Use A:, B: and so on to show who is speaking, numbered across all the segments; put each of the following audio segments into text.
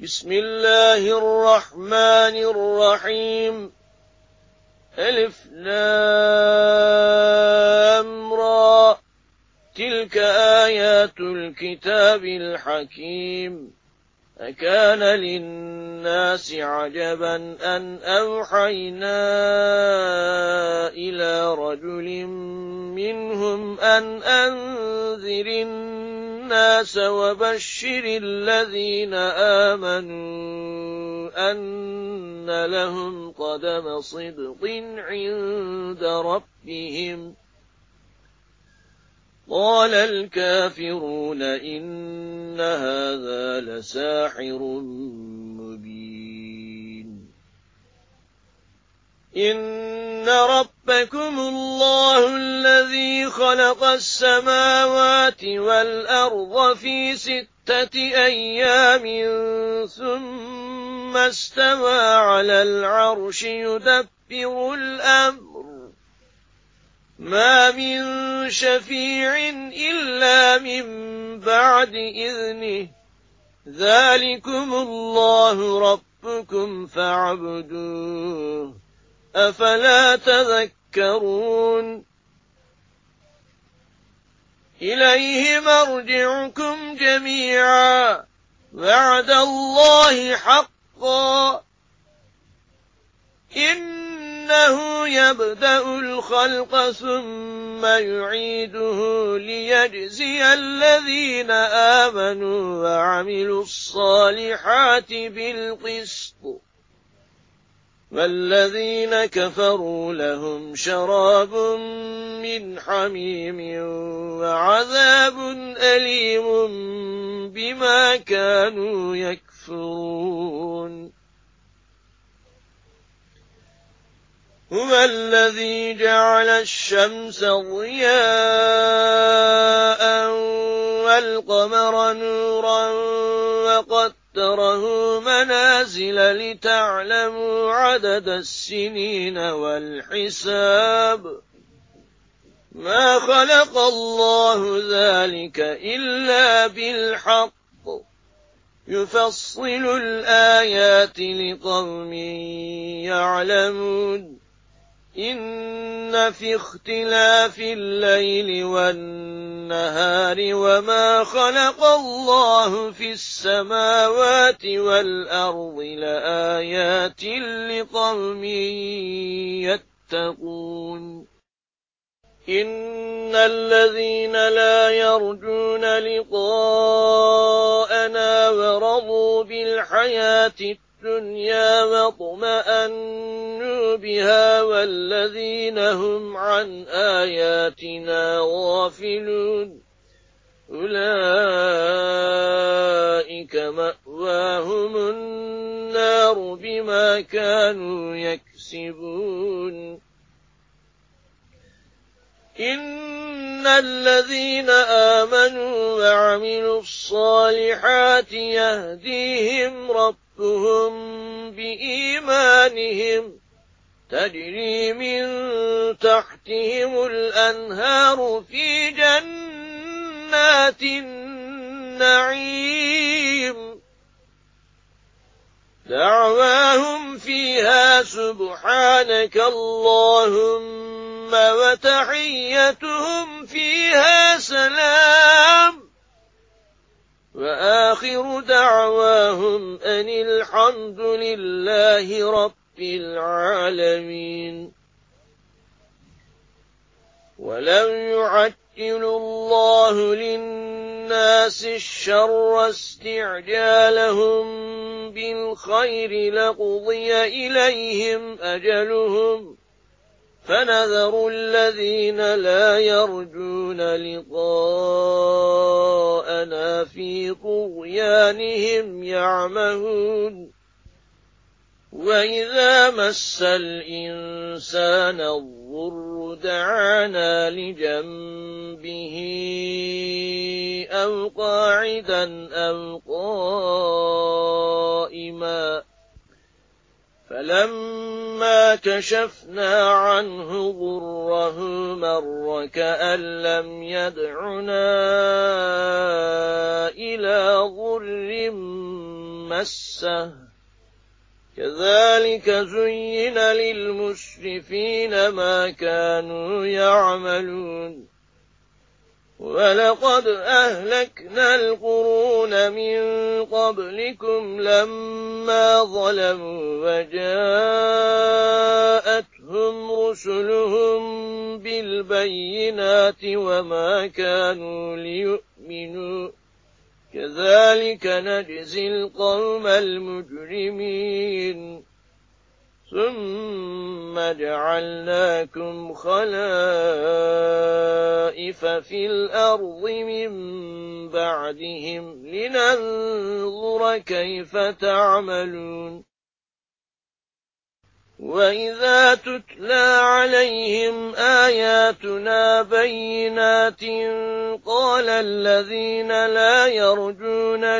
A: بسم الله الرحمن الرحيم ألف لام را تلك آيات الكتاب الحكيم أكان للناس عجبا أن أوحينا إلى رجل منهم أن أنذر الناس وبشر الذين آمنوا أن لهم قدم صدق عند ربهم قال الكافرون إن هذا لساحر مبين إن ربكم الله الذي خلق السماوات والأرض في 6 أيام ثم استوى على العرش يدبر الأمر ما من شفيع إلا من بعد إذنه ذلكم الله ربكم فاعبدوه أفلا تذكرون إليه مرجعكم جميعا وعد الله حقا إنه يبدأ الخلق ثم يعيده ليجزي الذين آمنوا وعملوا الصالحات بالقسط والذين كفروا لهم شراب من حميم وعذاب أليم بما كانوا يكفرون هو الذي جعل الشمس ضياء والقمر نورا وقدره منازل لتعلموا عدد السنين والحساب ما خلق الله ذلك إلا بالحق يفصل الآيات لقوم يعلمون إن في اختلاف الليل والنهار وما خلق الله في السماوات والأرض لآيات لقوم يتقون إن الذين لا يرجون لقاءنا ورضوا بالحياة الدنيا واطمأنوا بها والذين هم عن آياتنا غافلون أولئك مأواهم النار بما كانوا يكسبون إن الذين آمنوا وعملوا الصالحات يهديهم ربهم بإيمانهم تجري من تحتهم الأنهار في جنات النعيم دعواهم فيها سبحانك اللهم وتحيتهم فيها سلام وآخر دعواهم أن الحمد لله رب العالمين ولو يعجل الله للناس الشر استعجالهم بالخير لقضي إليهم أجلهم فنذر الذين لا يرجون لقاءنا في طغيانهم يعمهون وإذا مس الإنسان الضر دعانا لجنبه أو قاعدا أو قائما فلما كشفنا عنه ضره مر كأن لم يدعنا إلى ضر مسه كذلك زين للمسرفين ما كانوا يعملون ولقد أهلكنا القرون من قبلكم لما ظلموا وجاءتهم رسلهم بالبينات وما كانوا ليؤمنوا كذلك نجزي القوم المجرمين ثم جعلناكم خلائف في الأرض من بعدهم لننظر كيف تعملون وإذا تتلى عليهم آياتنا بينات قال الذين لا يرجون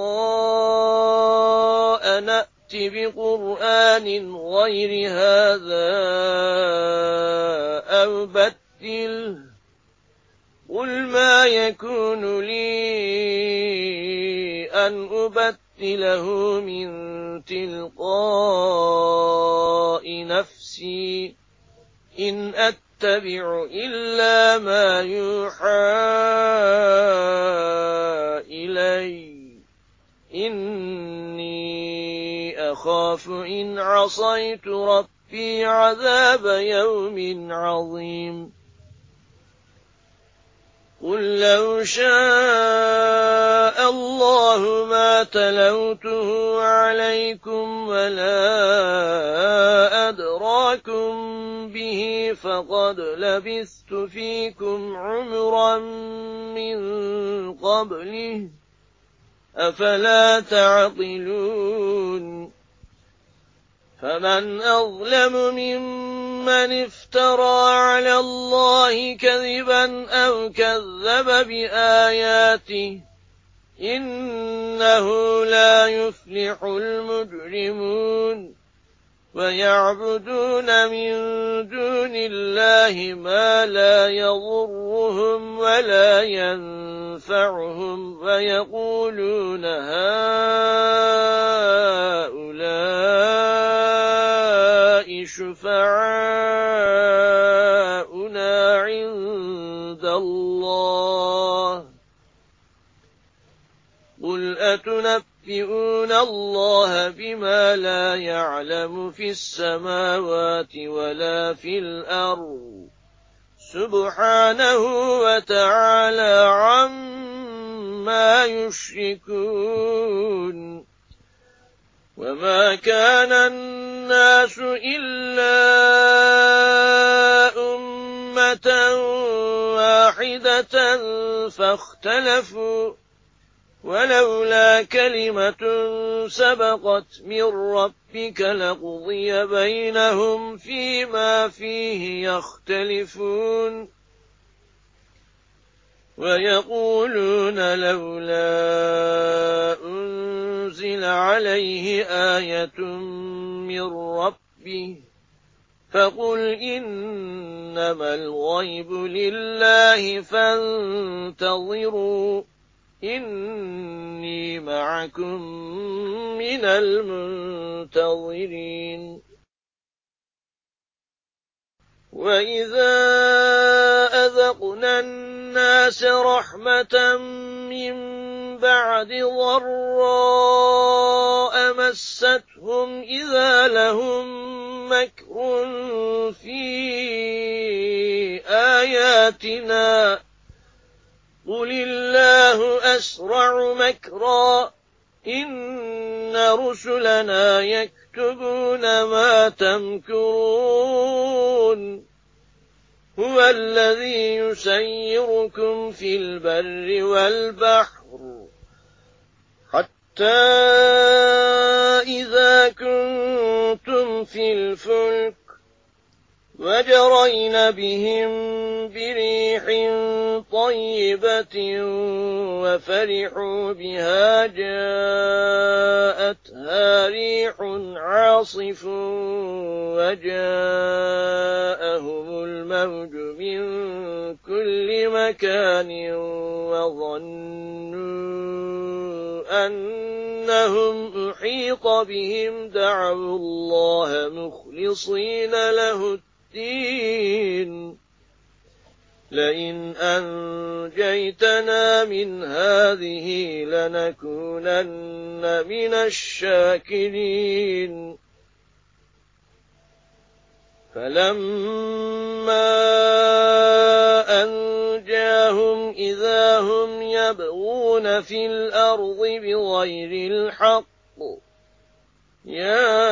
A: لقاءنا بقرآن غير هذا أو بدله قل ما يكون لي أن أبدله من تلقاء نفسي إن أتبع إلا ما يوحى إلي إني أخاف إن عصيت ربي عذاب يوم عظيم قل لو شاء الله ما تلوته عليكم ولا أدراكم به فقد لبثت فيكم عمرا من قبله أفلا تعقلون فمن أظلم ممن افترى على الله كذبا أو كذب بآياته إنه لا يفلح المجرمون ويعبدون من دون الله ما لا يضرهم ولا ينفعهم ويقولون هؤلاء شفعاؤنا عند الله قل أتنبئون الله بما لا يعلم في السماوات ولا في الأرض سبحانه وتعالى عما يشركون وما كان الناس إلا أمة واحدة فاختلفوا ولولا كلمة سبقت من ربك لقضي بينهم فيما فيه يختلفون ويقولون لولا أنزل عليه آية من ربه فقل إنما الغيب لله فانتظروا إني معكم من المنتظرين وإذا أذقنا الناس رحمة من بعد ضراء مستهم إذا لهم مكر في آياتنا قل الله أسرع مكرا إن رسلنا يكتبون ما تمكرون هو الذي يسيركم في البر والبحر حتى إذا كنتم في الفلك وجرين بهم بريح طيبة وفرحوا بها جاءتها ريح عاصف وجاءهم الموج من كل مكان وظنوا أنهم أحيط بهم دعوا الله مخلصين له الدين لئن أنجيتنا من هذه لنكونن من الشاكرين فلما أنجاهم إذا هم يبغون في الأرض بغير الحق يا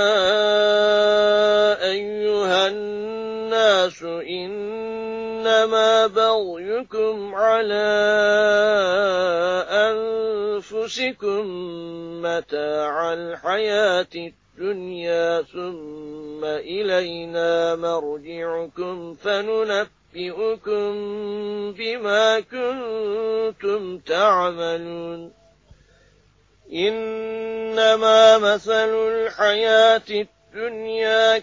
A: أيها الناس إنما بغيكم على أنفسكم متاع الحياة الدنيا ثم إلينا مرجعكم فننبئكم بما كنتم تعملون إنما مثل الحياة الدنيا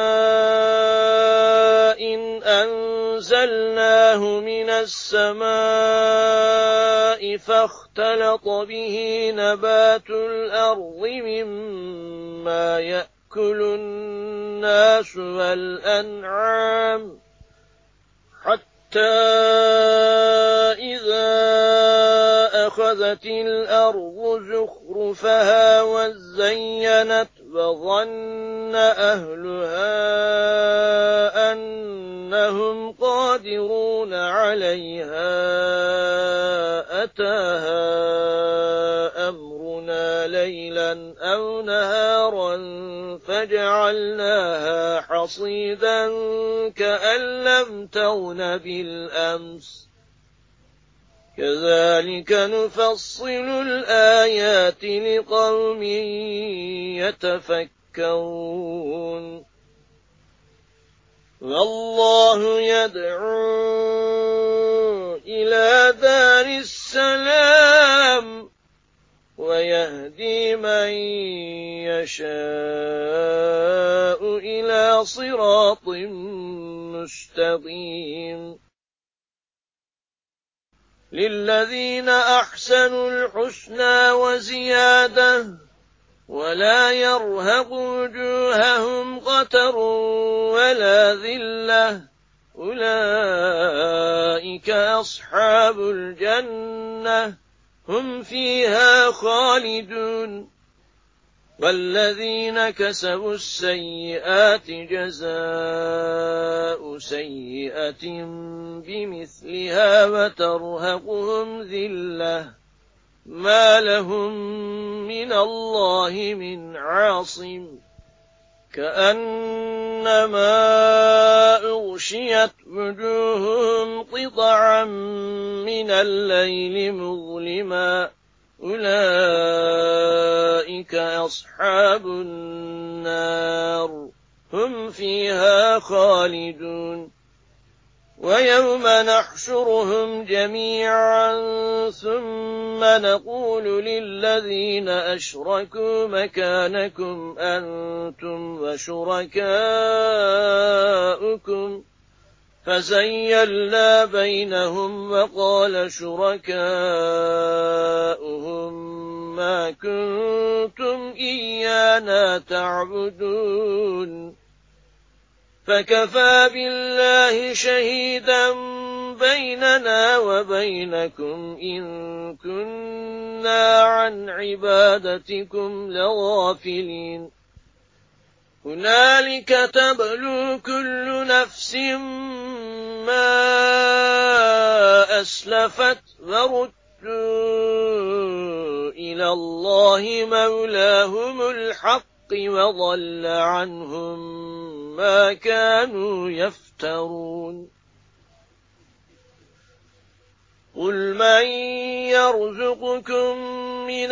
A: كماء إن أنزلناه من السماء فاختلط به نبات الأرض مما يأكل الناس والأنعام حتى إذا أخذت الأرض زخرفها وزينت وظن أهلها أنهم قادرون عليها أتاها أمرنا ليلا أو نهارا فجعلناها حصيدا كأن لم تغن بالأمس كذلك نفصل الآيات لقوم يتفكرون والله يدعو إلى دار السلام ويهدي من يشاء إلى صراط مستقيم للذين أحسنوا الحسنى وزيادة ولا يرهق وجوههم قتر ولا ذلة أولئك أصحاب الجنة هم فيها خالدون والذين كسبوا السيئات جزاء سيئة بمثلها وترهقهم ذلة ما لهم من الله من عاصم كأنما أغشيت وجوههم قطعا من الليل مظلما أولئك أصحاب النار هم فيها خالدون ويوم نحشرهم جميعا ثم نقول للذين أشركوا مكانكم أنتم وشركاؤكم فزيلنا بينهم وقال شركاؤهم ما كنتم إيانا تعبدون فكفى بالله شهيدا بيننا وبينكم إن كنا عن عبادتكم لغافلين هنالك تبلو كل نفس ما أسلفت وردوا إلى الله مولاهم الحق وضل عنهم ما كانوا يفترون قل من يرزقكم من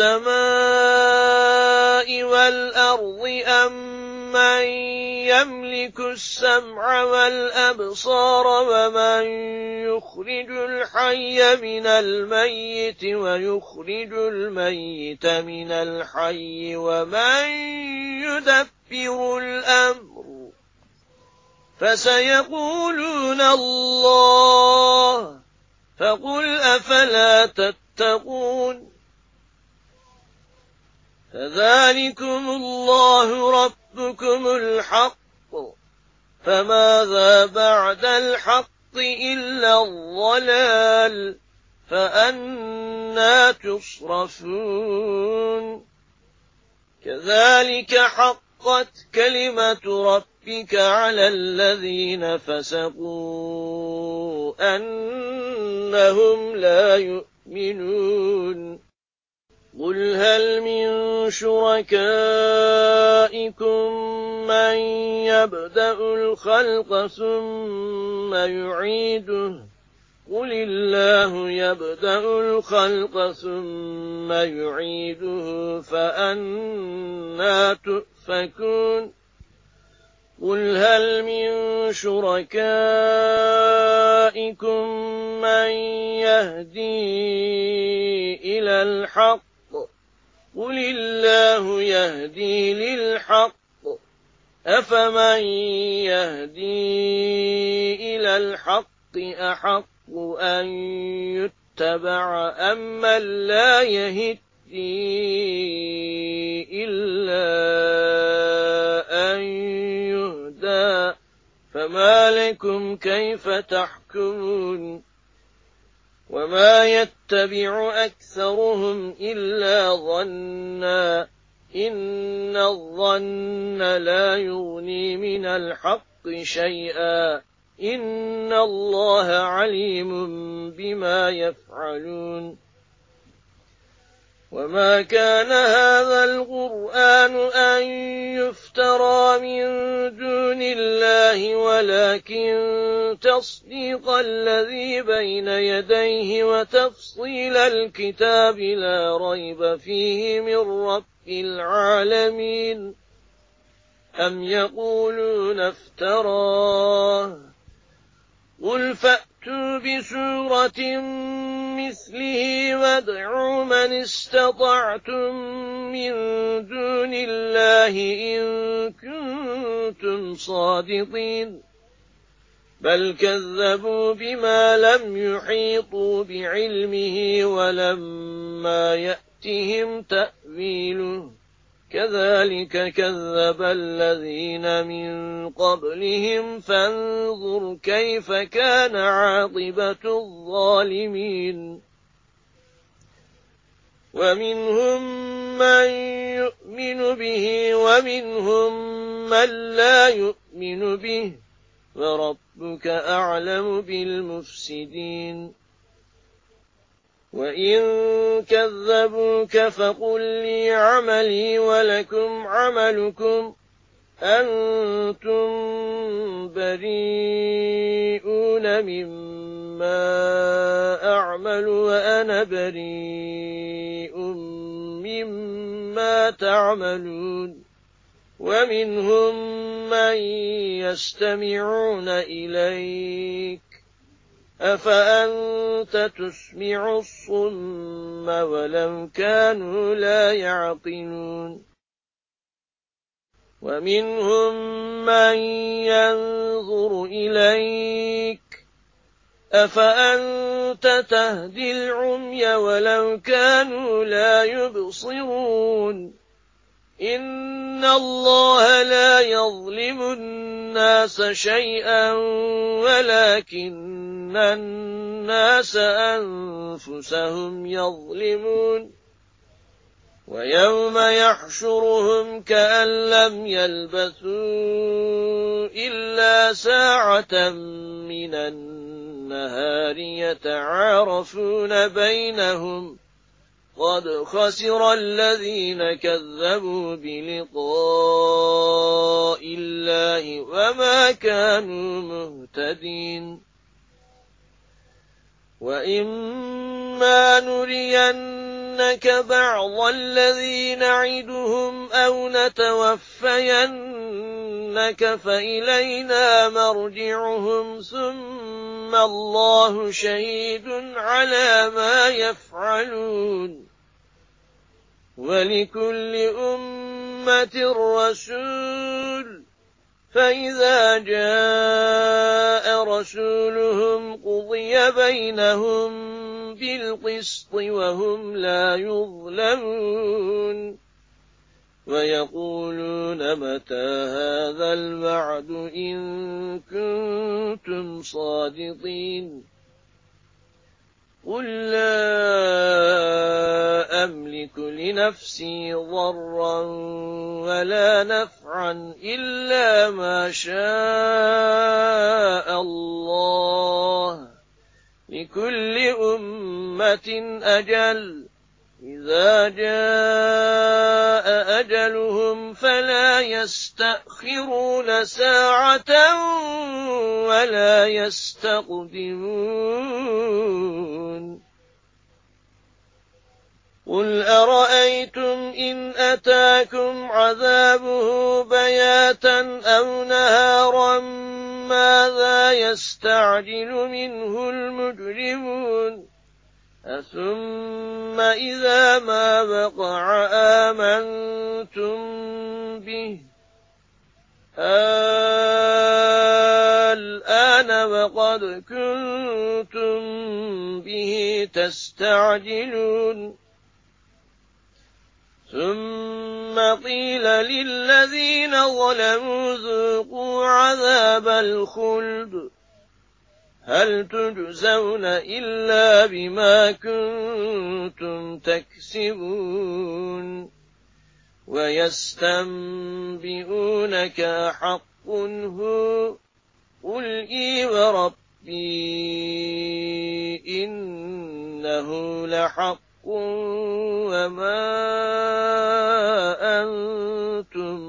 A: السماء والأرض أم من يملك السمع والأبصار ومن يخرج الحي من الميت ويخرج الميت من الحي ومن يدبر الأمر فسيقولون الله فقل أفلا تتقون فذلكم الله ربكم الحق، فماذا بعد الحق إلا الضلال، فأنى تصرفون. كذلك حقت كلمة ربك على الذين فسقوا أنهم لا يؤمنون. قل هل من شركائكم من يبدأ الخلق ثم يعيده؟ قل الله يبدأ الخلق ثم يعيده فأنى تؤفكون. قل هل من شركائكم من يهدي إلى الحق؟ قل الله يهدي للحق، أفمن يهدي إلى الحق أحق أن يتبع أم من لا يهدي إلا أن يهدى؟ فما لكم كيف تحكمون؟ وما يتبع أكثرهم إلا ظنا، إن الظن لا يغني من الحق شيئا، إن الله عليم بما يفعلون. وما كان هذا القرآن أن يفترى من دون الله، ولكن تصديق الذي بين يديه وتفصيل الكتاب لا ريب فيه من رب العالمين. أم يقولون افتراه؟ قل فأتوا بسورة مثله وادعوا من استطعتم من دون الله إن كنتم صادقين. بل كذبوا بما لم يحيطوا بعلمه ولما يأتهم تأويله، كذلك كذب الذين من قبلهم فانظر كيف كان عاقبة الظالمين. ومنهم من يؤمن به ومنهم من لا يؤمن به، وربك أعلم بالمفسدين. وإن كذبوك فقل لي عملي ولكم عملكم، أنتم بريئون مما أعمل وأنا بريء مما تعملون. ومنهم من يستمعون إليك، أفأنت تسمع الصم ولو كانوا لا يعقلون. ومنهم من ينظر إليك، أفأنت تهدي العمي ولو كانوا لا يبصرون. إن الله لا يظلم الناس شيئا ولكن الناس أنفسهم يظلمون. ويوم يحشرهم كأن لم يلبثوا إلا ساعة من النهار يتعارفون بينهم، قد خسر الذين كذبوا بلقاء الله وما كانوا مهتدين. وإما نرينك بعض الذي نعدهم أو نتوفينك فإلينا مرجعهم ثم الله شهيد على ما يفعلون. ولكل أمة رسول، فإذا جاء رسولهم قضي بينهم بالقسط وهم لا يظلمون. ويقولون متى هذا الوعد إن كنتم صادقين قل لا أملك لنفسي ضرا ولا نفعا إلا ما شاء الله لكل أمة أجل إذا جاء أجلهم فلا يستأخرون ساعة ولا يستقدمون قل أرأيتم إن أتاكم عذابه بياتا أو نهارا ماذا يستعجل منه المجرمون أثم إذا ما وقع آمنتم به الآن وقد كنتم به تستعجلون ثم قيل للذين ظلموا ذوقوا عذاب الخلد هل تجزون إلا بما كنتم تكسبون ويستنبئونك أحق هو قل إي وربي إنه لحق وما أنتم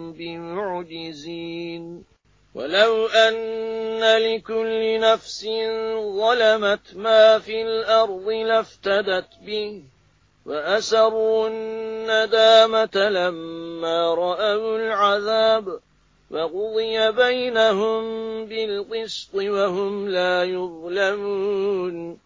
A: بمعجزين ولو أن لكل نفس ظلمت ما في الأرض لافتدت به وأسروا الندامة لما رأوا العذاب وقضي بينهم بالقسط وهم لا يظلمون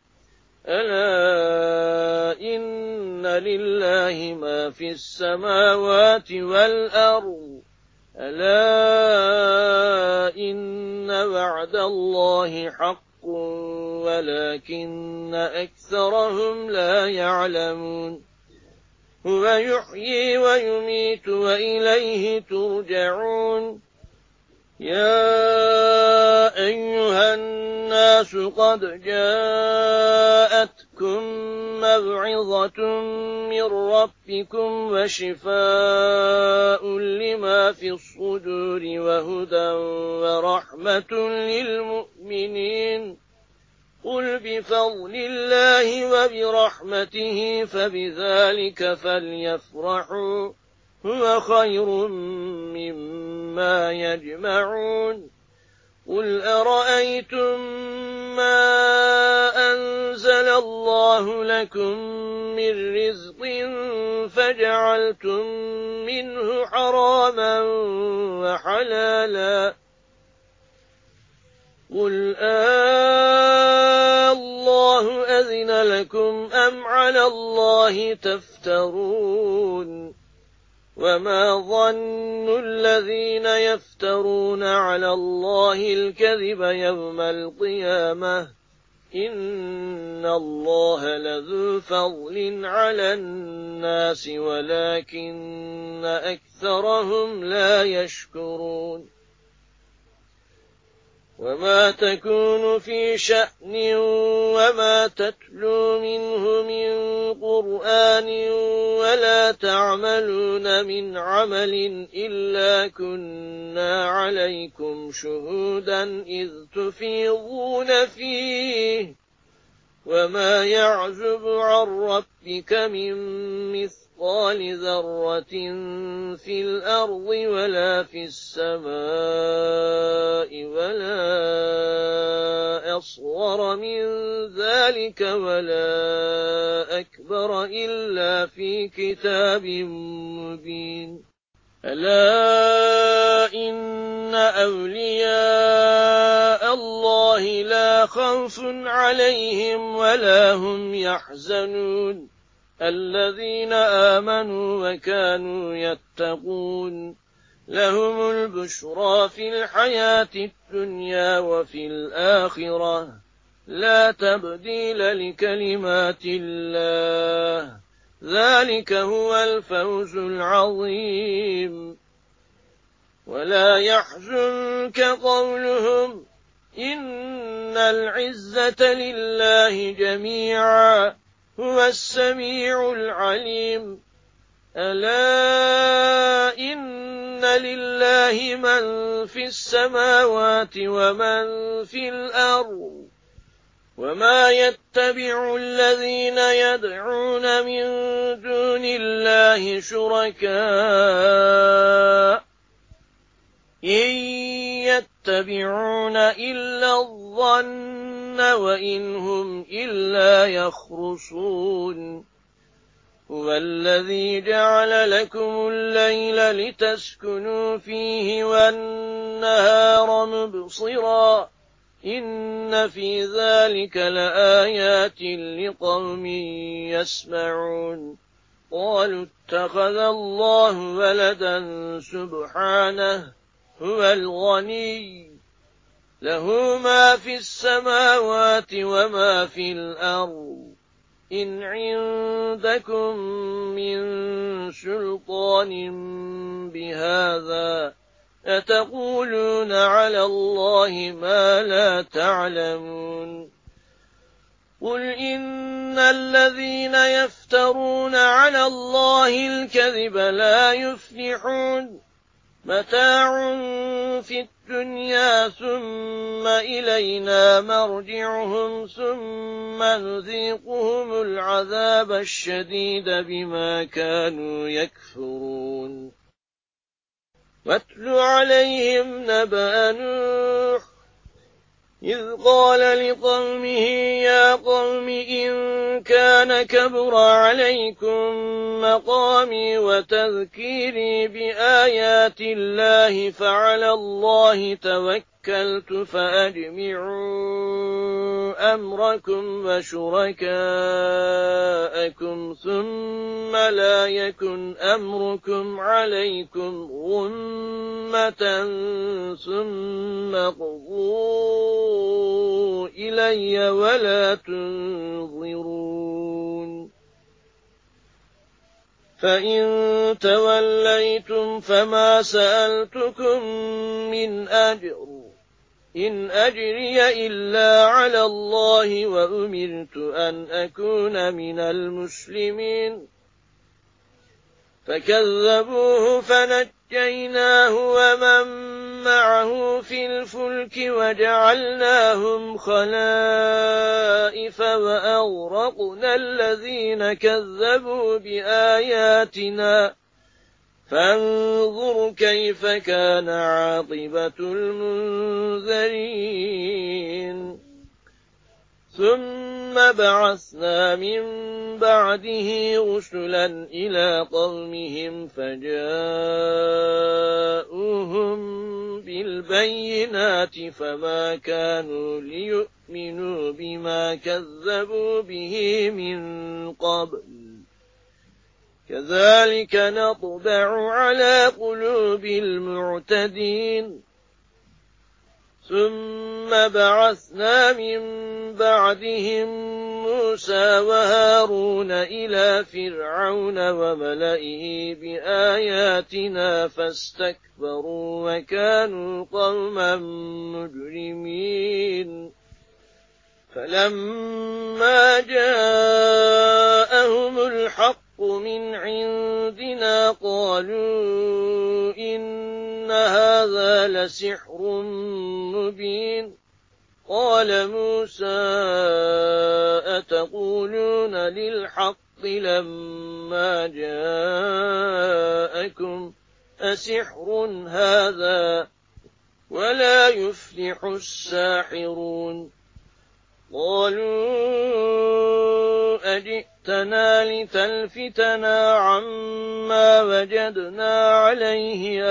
A: ألا إن لله ما في السماوات والأرض ألا إن وعد الله حق ولكن أكثرهم لا يعلمون هو يحيي ويميت وإليه ترجعون يا أيها الناس قد جاءتكم موعظة من ربكم وشفاء لما في الصدور وهدى ورحمة للمؤمنين قل بفضل الله وبرحمته فبذلك فليفرحوا هو خير مما يجمعون قل أرأيتم ما أنزل الله لكم من رزق فجعلتم منه حراما وحلالا قل الله أذن لكم أم على الله تفترون وما ظن الذين يفترون على الله الكذب يوم القيامة إن الله لذو فضل على الناس ولكن أكثرهم لا يشكرون وما تكون في شأن وما تتلو منه من قرآن ولا تعملون من عمل إلا كنا عليكم شهودا إذ تفيضون فيه وما يعزب عن ربك من مثقال ذرة في الأرض ولا في السماء ولا أصغر من ذلك ولا أكبر إلا في كتاب مبين ألا إن أولياء الله لا خوف عليهم ولا هم يحزنون الذين آمنوا وكانوا يتقون لهم البشرى في الحياة الدنيا وفي الآخرة لا تبديل لكلمات الله ذلك هو الفوز العظيم. ولا يحزنك قولهم إن العزة لله جميعا هو السميع العليم. ألا إن لله من في السماوات ومن في الأرض وما يتبع الذين يدعون من دون الله شركاء إن يتبعون إلا الظن وإن هم إلا يخرصون. هو الذي جعل لكم الليل لتسكنوا فيه والنهار مبصرا إن في ذلك لآيات لقوم يسمعون. قالوا اتخذ الله ولدا سبحانه هو الغني له ما في السماوات وما في الأرض إن عندكم من سلطان بهذا أتقولون على الله ما لا تعلمون. قل إن الذين يفترون على الله الكذب لا يفلحون متاع في الدنيا ثم إلينا مرجعهم ثم نذيقهم العذاب الشديد بما كانوا يكفرون. واتل عليهم نبأ نوح إذ قال لقومه يا قوم إن كان كبر عليكم مقامي وتذكيري بآيات الله فعلى الله توكلت فأجمعوا أمركم وشركاءكم ثم لا يكن أمركم عليكم غمة ثم اقضوا إلي ولا تنظرون. فإن توليتم فما سألتكم من أجر إن أجري إلا على الله وأمرت أن أكون من المسلمين. فكذبوه فنجيناه ومن معه في الفلك وجعلناهم خلائف وأغرقنا الذين كذبوا بآياتنا فانظر كيف كان عاقبة المنذرين. ثم بعثنا من بعده رسلا إلى قومهم فجاءوهم بالبينات فما كانوا ليؤمنوا بما كذبوا به من قبل كذلك نطبع على قلوب المعتدين. ثم بعثنا من بعدهم موسى وهارون إلى فرعون وملئه بآياتنا فاستكبروا وكانوا قوما مجرمين. فلما جاءهم الحق من عندنا قالوا إن هذا لسحر مبين. قال موسى أتقولون للحق لما جاءكم أسحر هذا ولا يفلح الساحرون. قالوا أجئتنا لتلفتنا عما وجدنا عليه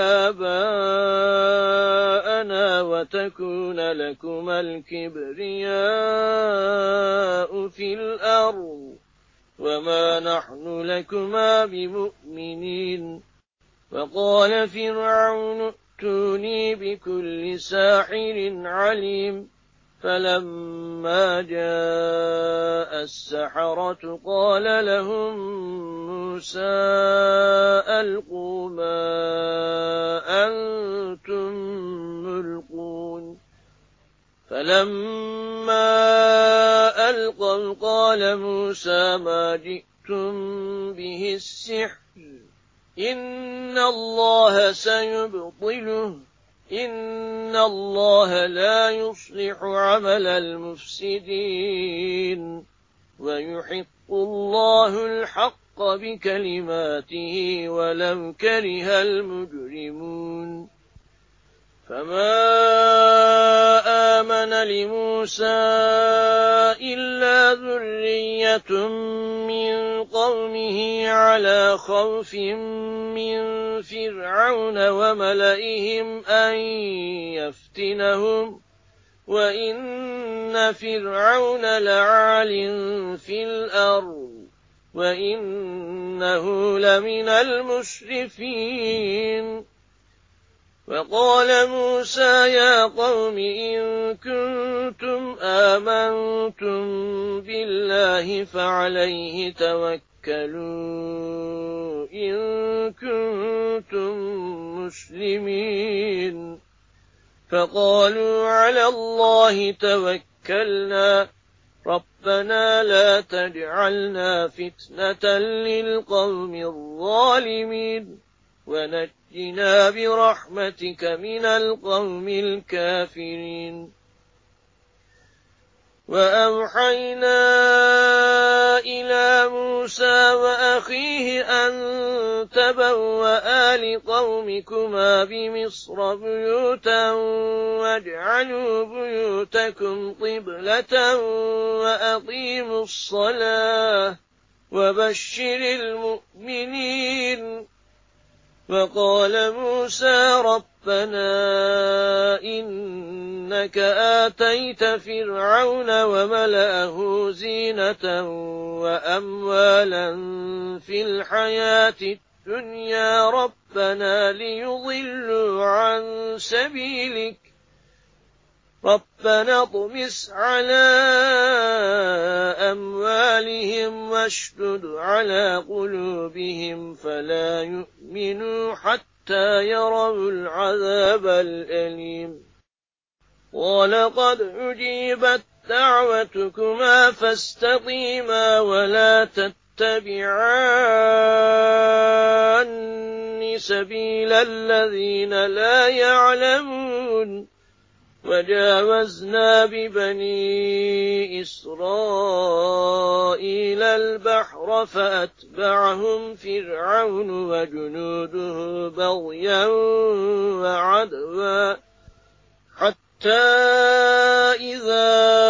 A: آباءنا وتكون لكما الكبرياء في الأرض وما نحن لكما بمؤمنين. وقال فرعون ائتوني بكل ساحر عليم. فلما جاء السحرة قال لهم موسى ألقوا ما أنتم ملقون فلما ألقوا قال موسى ما جئتم به السحر إن الله سيبطله إن الله لا يصلح عمل المفسدين ويحق الله الحق بكلماته ولو كره المجرمون فما آمن لموسى إلا ذرية من قومه على خوف من فرعون وملئهم أن يفتنهم وإن فرعون لعال في الأرض وإنه لمن المسرفين وقال موسى يا قوم إن كنتم آمنتم بالله فعليه توكلوا إن كنتم مسلمين فقالوا على الله توكلنا ربنا لا تجعلنا فتنة للقوم الظالمين ونجنا برحمتك من القوم الكافرين وأوحينا إلى موسى وأخيه أن تبوأ لقومكما بمصر بيوتا واجعلوا بيوتكم قبلة وأقيموا الصلاة وبشر المؤمنين وقال موسى ربنا إنك آتيت فرعون وملأه زينة وأموالا في الحياة الدنيا ربنا ليضلوا عن سبيلك ربنا اطمس على أموالهم واشدد على قلوبهم فلا يؤمنوا حتى يروا العذاب الأليم ولقد أجيبت دعوتكما فاستقيما ولا تتبعان سبيل الذين لا يعلمون وجاوزنا ببني إسرائيل البحر فأتبعهم فرعون وجنوده بغيا وعدوا حتى إذا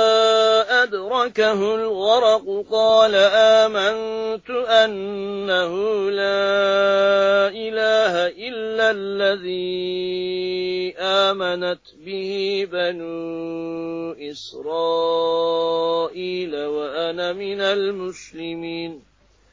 A: أدركه الغرق قال آمنت أنه لا إله إلا الذي آمنت به بنو إسرائيل وأنا من المسلمين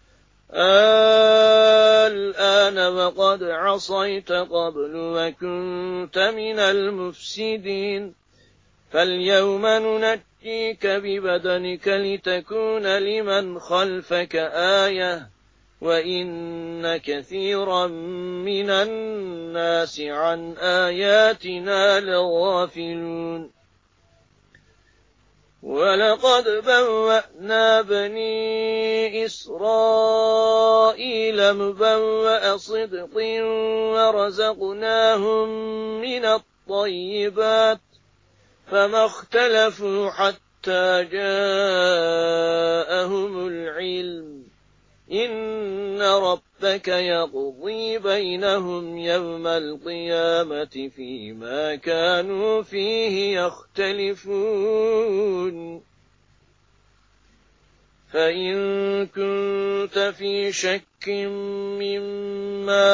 A: الآن وقد عصيت قبل وكنت من المفسدين فاليوم ننجيك ببدنك لتكون لمن خلفك آية وإن كثيرا من الناس عن آياتنا لغافلون ولقد بوأنا بني إسرائيل مبوأ صدق ورزقناهم من الطيبات فما اختلفوا حتى جاءهم العلم إن ربك يقضي بينهم يوم القيامة فيما كانوا فيه يختلفون فإن كنت في شك مما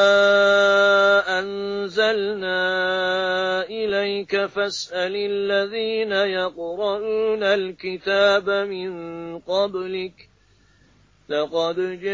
A: أنزلنا إليك فاسأل الذين يقرؤون الكتاب من قبلك لقد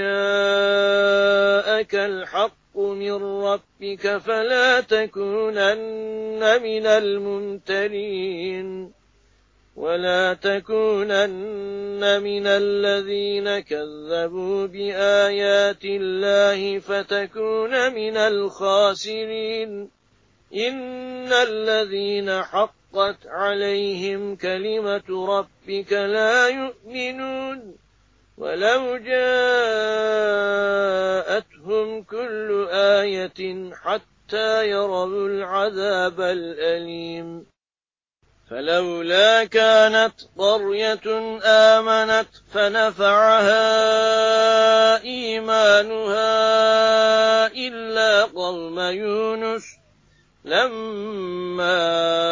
A: جاءك الحق من ربك فلا تكونن من الممترين ولا تكونن من الذين كذبوا بآيات الله فتكون من الخاسرين. إن الذين حقت عليهم كلمة ربك لا يؤمنون ولو جاءتهم كل آية حتى يروا العذاب الأليم. فلولا كانت قرية آمنت فنفعها إيمانها إلا قوم يونس لما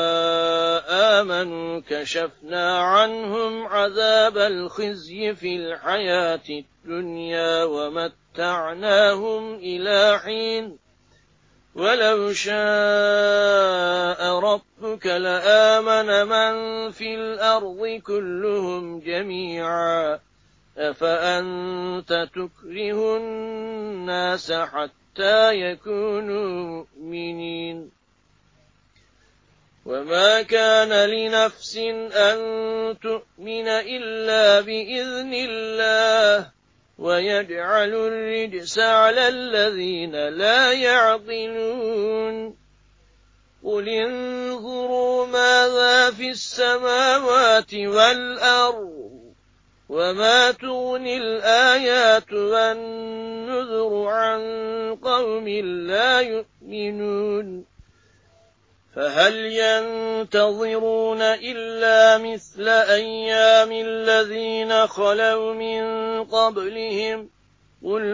A: آمنوا كشفنا عنهم عذاب الخزي في الحياة الدنيا ومتعناهم إلى حين ولو شاء ربك لآمن من في الأرض كلهم جميعا أفأنت تكره الناس حتى يكونوا مؤمنين. وما كان لنفس أن تؤمن إلا بإذن الله ويجعل الرجس على الذين لا يعقلون. قل انظروا ماذا في السماوات والأرض وما تغني الآيات والنذر عن قوم لا يؤمنون. فهل ينتظرون إلا مثل أيام الذين خلوا من قبلهم قل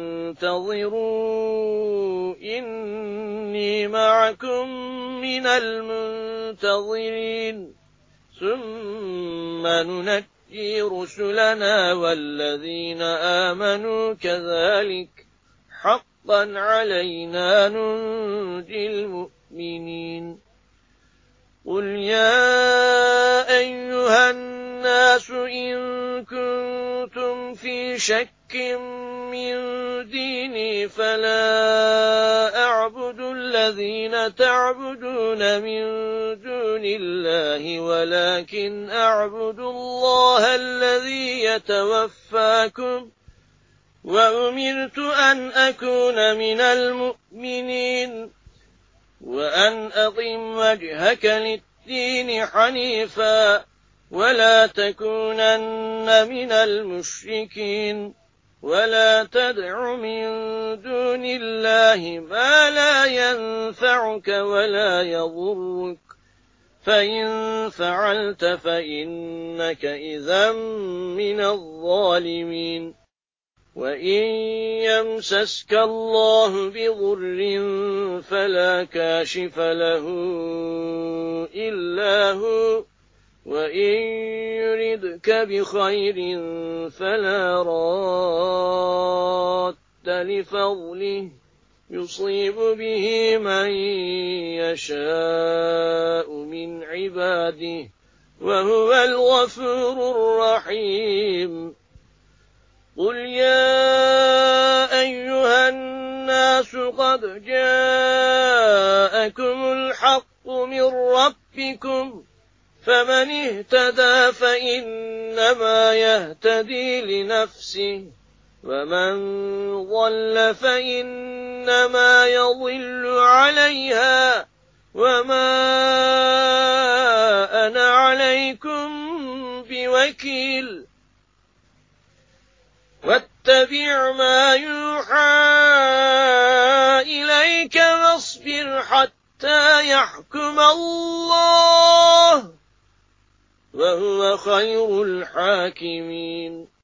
A: فانتظروا إني معكم من المنتظرين ثم ننجي رسلنا والذين آمنوا كذلك حقا علينا ننجي المؤمنين. قل يا أيها الناس إن كنتم في شك من ديني فلا أعبد الذين تعبدون من دون الله ولكن أعبد الله الذي يتوفاكم وأمرت أن أكون من المؤمنين وأن أقم وجهك للدين حنيفا ولا تكونن من المشركين ولا تدع من دون الله ما لا ينفعك ولا يضرك فإن فعلت فإنك إذا من الظالمين. وإن يمسسك الله بضر فلا كاشف له إلا هو وإن يردك بخير فلا راد لفضله يصيب به من يشاء من عباده وهو الغفور الرحيم. قل يا أيها الناس قد جاءكم الحق من ربكم فمن اهتدى فإنما يهتدي لنفسه ومن ضل فإنما يضل عليها وما أنا عليكم بوكيل. واتبع ما يوحى إليك واصبر حتى يحكم الله وهو خير الحاكمين.